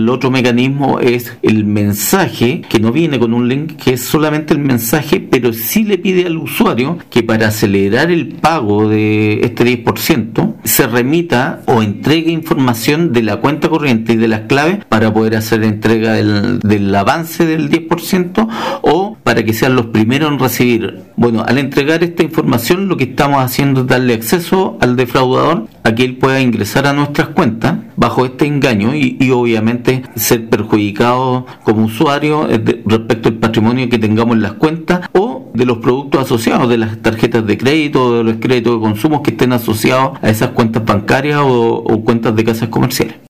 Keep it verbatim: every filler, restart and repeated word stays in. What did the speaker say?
el otro mecanismo es el mensaje, que no viene con un link, que es solamente el mensaje, pero sí le pide al usuario que para acelerar el pago de este diez por ciento se remita o entregue información de la cuenta corriente y de las claves para poder hacer entrega del, del avance del diez por ciento o para que sean los primeros en recibir. Bueno, al entregar esta información lo que estamos haciendo es darle acceso al defraudador a que él pueda ingresar a nuestras cuentas bajo este engaño y, y obviamente ser perjudicado como usuario de, respecto al patrimonio que tengamos en las cuentas o de los productos asociados, de las tarjetas de crédito, de los créditos de consumo que estén asociados a esas cuentas bancarias o, o cuentas de casas comerciales.